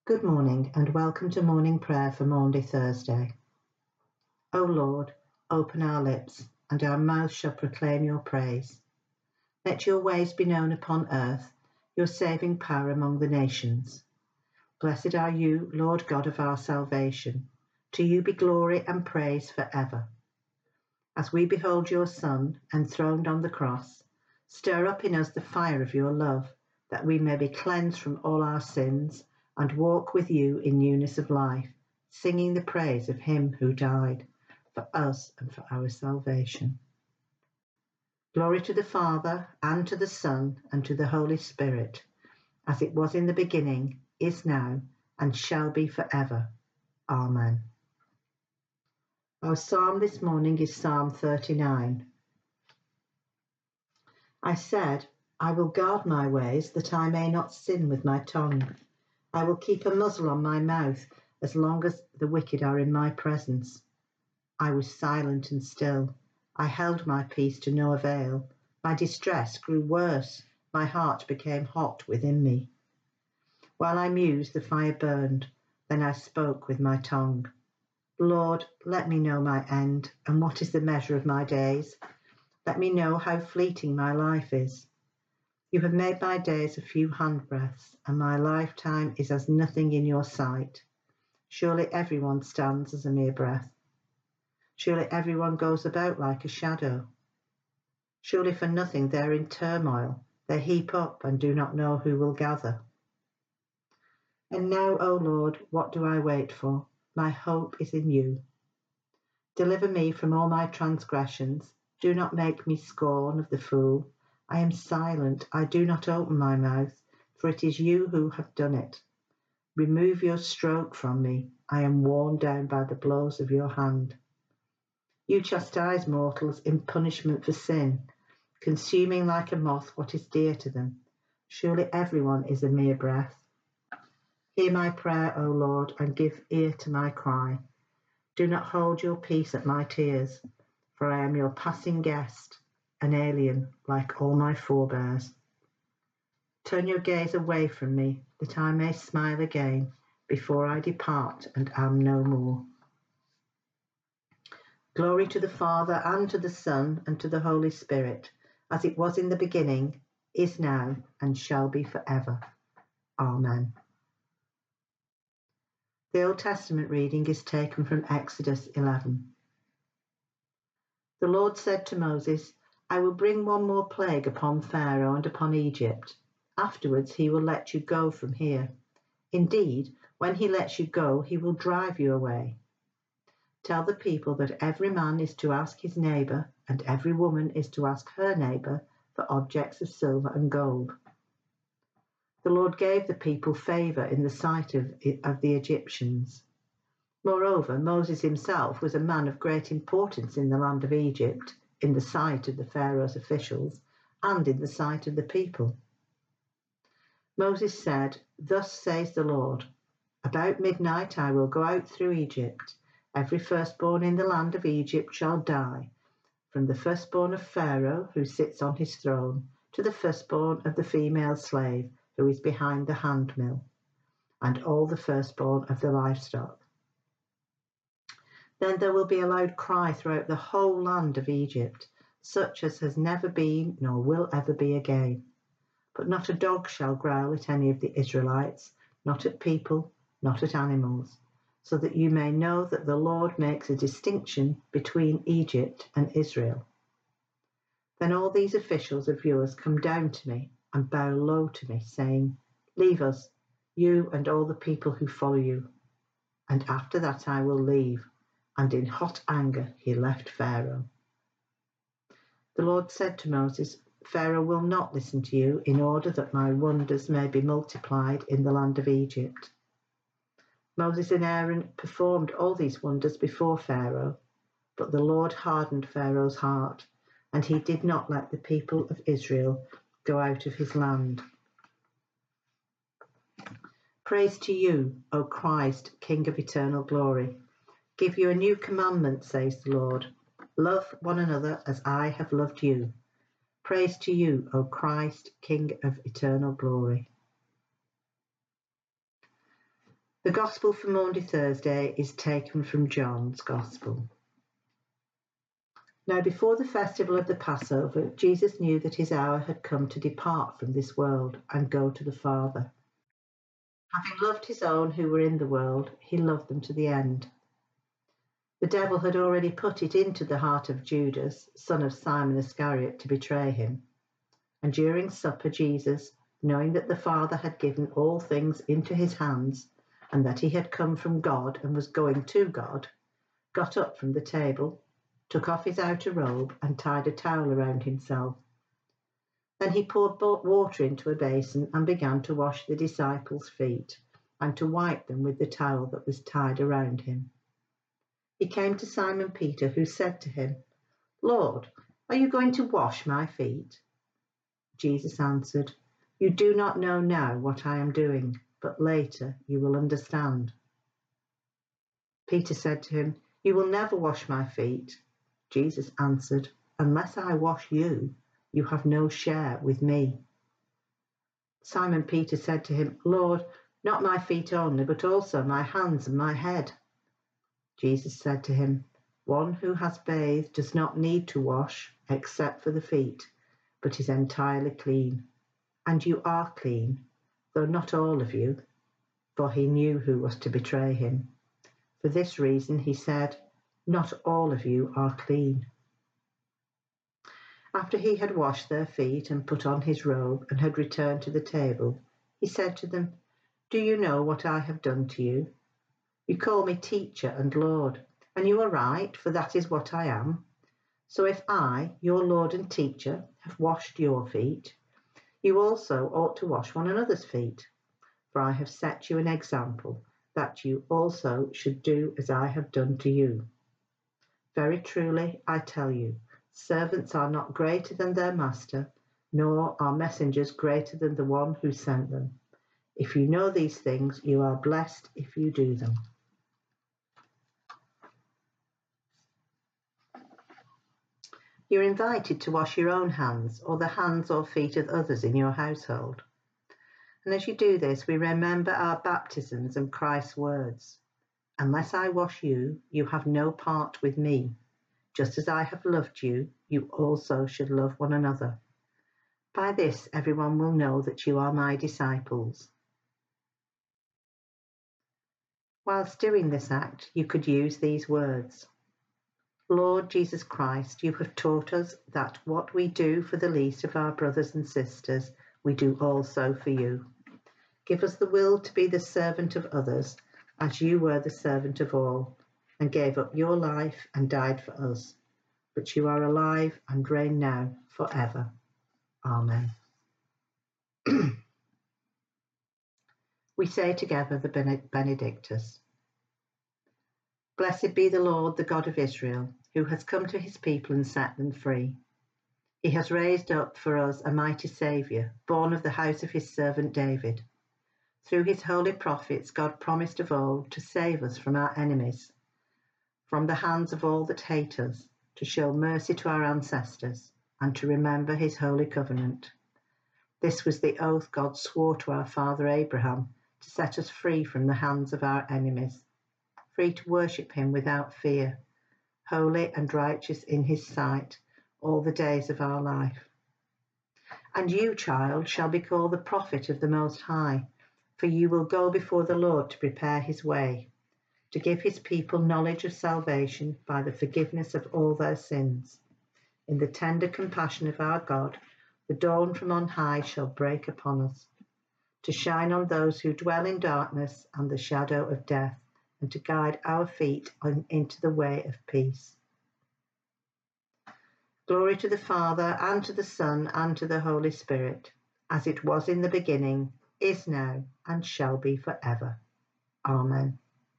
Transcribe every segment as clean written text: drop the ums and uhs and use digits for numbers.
Good morning and welcome to morning prayer for Maundy Thursday. O Lord, open our lips, and our mouth shall proclaim your praise. Let your ways be known upon earth, your saving power among the nations. Blessed are you, Lord God of our salvation. To you be glory and praise forever. As we behold your Son enthroned on the cross, stir up in us the fire of your love, that we may be cleansed from all our sins and walk with you in newness of life, singing the praise of him who died for us and for our salvation. Glory to the Father, and to the Son, and to the Holy Spirit, as it was in the beginning, is now, and shall be forever. Amen. Our psalm this morning is Psalm 39. I said, I will guard my ways, that I may not sin with my tongue. I will keep a muzzle on my mouth as long as the wicked are in my presence. I was silent and still. I held my peace to no avail. My distress grew worse. My heart became hot within me. While I mused, the fire burned. Then I spoke with my tongue. Lord, let me know my end, and what is the measure of my days. Let me know how fleeting my life is. You have made my days a few handbreadths, and my lifetime is as nothing in your sight. Surely everyone stands as a mere breath. Surely everyone goes about like a shadow. Surely for nothing they're in turmoil. They heap up and do not know who will gather. And now, O Lord, what do I wait for? My hope is in you. Deliver me from all my transgressions. Do not make me scorn of the fool. I am silent, I do not open my mouth, for it is you who have done it. Remove your stroke from me, I am worn down by the blows of your hand. You chastise mortals in punishment for sin, consuming like a moth what is dear to them. Surely everyone is a mere breath. Hear my prayer, O Lord, and give ear to my cry. Do not hold your peace at my tears, for I am your passing guest, an alien like all my forebears. Turn your gaze away from me, that I may smile again before I depart and am no more. Glory to the Father, and to the Son, and to the Holy Spirit, as it was in the beginning, is now, and shall be forever. Amen. The Old Testament reading is taken from Exodus 11. The Lord said to Moses, I will bring one more plague upon Pharaoh and upon Egypt. Afterwards he will let you go from here. Indeed, when he lets you go, he will drive you away. Tell the people that every man is to ask his neighbour, and every woman is to ask her neighbour for objects of silver and gold. The Lord gave the people favour in the sight of the Egyptians. Moreover, Moses himself was a man of great importance in the land of Egypt, in the sight of the Pharaoh's officials, and in the sight of the people. Moses said, Thus says the Lord, about midnight I will go out through Egypt. Every firstborn in the land of Egypt shall die, from the firstborn of Pharaoh, who sits on his throne, to the firstborn of the female slave, who is behind the handmill, and all the firstborn of the livestock. Then there will be a loud cry throughout the whole land of Egypt, such as has never been nor will ever be again. But not a dog shall growl at any of the Israelites, not at people, not at animals, so that you may know that the Lord makes a distinction between Egypt and Israel. Then all these officials of yours come down to me and bow low to me, saying, Leave us, you and all the people who follow you. And after that I will leave. And in hot anger he left Pharaoh. The Lord said to Moses, Pharaoh will not listen to you in order that my wonders may be multiplied in the land of Egypt. Moses and Aaron performed all these wonders before Pharaoh, but the Lord hardened Pharaoh's heart, and he did not let the people of Israel go out of his land. Praise to you, O Christ, King of eternal glory. Give you a new commandment, says the Lord. Love one another as I have loved you. Praise to you, O Christ, King of eternal glory. The Gospel for Maundy Thursday is taken from John's Gospel. Now before the festival of the Passover, Jesus knew that his hour had come to depart from this world and go to the Father. Having loved his own who were in the world, he loved them to the end. The devil had already put it into the heart of Judas, son of Simon Iscariot, to betray him. And during supper, Jesus, knowing that the Father had given all things into his hands, and that he had come from God and was going to God, got up from the table, took off his outer robe, and tied a towel around himself. Then he poured water into a basin and began to wash the disciples' feet and to wipe them with the towel that was tied around him. He came to Simon Peter, who said to him, "Lord, are you going to wash my feet?" Jesus answered, "You do not know now what I am doing, but later you will understand." Peter said to him, "You will never wash my feet." Jesus answered, "Unless I wash you, you have no share with me." Simon Peter said to him, "Lord, not my feet only, but also my hands and my head." Jesus said to him, "One who has bathed does not need to wash except for the feet, but is entirely clean. And you are clean, though not all of you." For he knew who was to betray him. For this reason he said, "Not all of you are clean." After he had washed their feet and put on his robe and had returned to the table, he said to them, "Do you know what I have done to you? You call me teacher and Lord, and you are right, for that is what I am. So if I, your Lord and teacher, have washed your feet, you also ought to wash one another's feet. For I have set you an example, that you also should do as I have done to you. Very truly, I tell you, servants are not greater than their master, nor are messengers greater than the one who sent them. If you know these things, you are blessed if you do them." You're invited to wash your own hands or the hands or feet of others in your household. And as you do this, we remember our baptisms and Christ's words, "Unless I wash you, you have no part with me. Just as I have loved you, you also should love one another. By this, everyone will know that you are my disciples." Whilst doing this act, you could use these words. Lord Jesus Christ, you have taught us that what we do for the least of our brothers and sisters, we do also for you. Give us the will to be the servant of others, as you were the servant of all, and gave up your life and died for us. But you are alive and reign now forever. Amen. We say together the Benedictus. Blessed be the Lord, the God of Israel, who has come to his people and set them free. He has raised up for us a mighty Saviour, born of the house of his servant David. Through his holy prophets, God promised of old to save us from our enemies, from the hands of all that hate us, to show mercy to our ancestors, and to remember his holy covenant. This was the oath God swore to our father Abraham, to set us free from the hands of our enemies, free to worship him without fear, holy and righteous in his sight all the days of our life. And you, child, shall be called the prophet of the Most High, for you will go before the Lord to prepare his way, to give his people knowledge of salvation by the forgiveness of all their sins. In the tender compassion of our God, the dawn from on high shall break upon us, to shine on those who dwell in darkness and the shadow of death, and to guide our feet into the way of peace. Glory to the Father, and to the Son, and to the Holy Spirit, as it was in the beginning, is now, and shall be forever. Amen.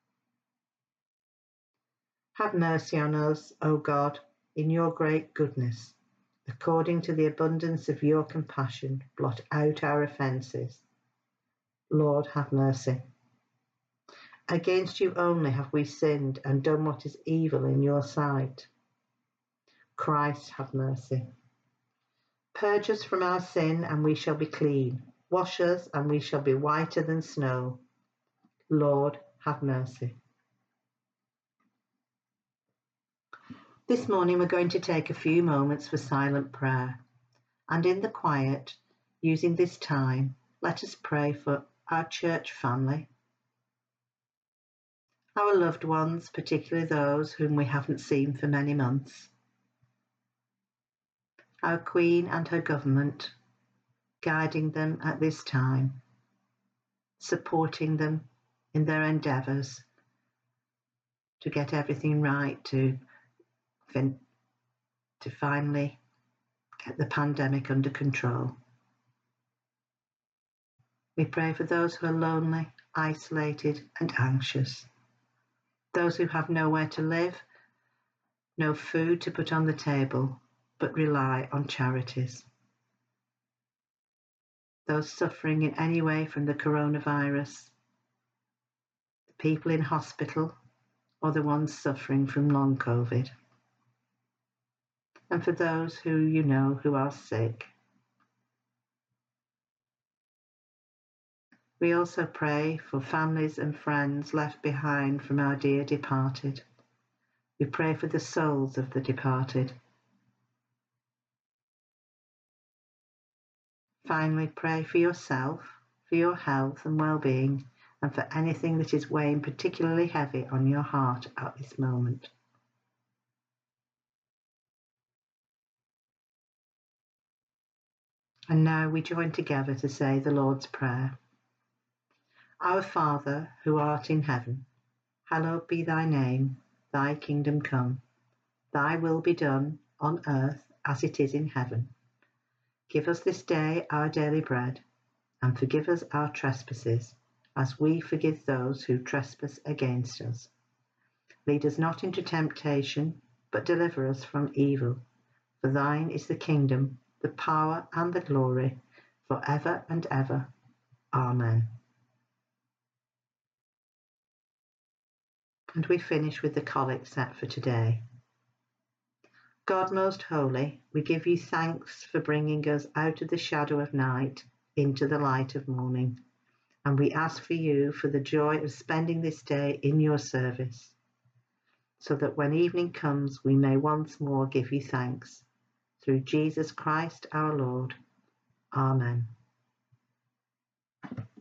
Have mercy on us, O God, in your great goodness. According to the abundance of your compassion, blot out our offences. Lord, have mercy. Against you only have we sinned and done what is evil in your sight. Christ, have mercy. Purge us from our sin, and we shall be clean. Wash us, and we shall be whiter than snow. Lord, have mercy. This morning we're going to take a few moments for silent prayer, and in the quiet, using this time, let us pray for our church family, our loved ones, particularly those whom we haven't seen for many months, our Queen and her government, guiding them at this time, supporting them in their endeavours to get everything right, to finally get the pandemic under control. We pray for those who are lonely, isolated and anxious, those who have nowhere to live, no food to put on the table, but rely on charities, those suffering in any way from the coronavirus, the people in hospital or the ones suffering from long COVID, and for those who you know who are sick. We also pray for families and friends left behind from our dear departed. We pray for the souls of the departed. Finally, pray for yourself, for your health and well-being, and for anything that is weighing particularly heavy on your heart at this moment. And now we join together to say the Lord's Prayer. Our Father, who art in heaven, hallowed be thy name, thy kingdom come, thy will be done on earth as it is in heaven. Give us this day our daily bread, and forgive us our trespasses, as we forgive those who trespass against us. Lead us not into temptation, but deliver us from evil. For thine is the kingdom, the power, and the glory, for ever and ever. Amen. And we finish with the collect set for today. God most holy, we give you thanks for bringing us out of the shadow of night into the light of morning, and we ask for you for the joy of spending this day in your service, so that when evening comes we may once more give you thanks. Through Jesus Christ our Lord. Amen.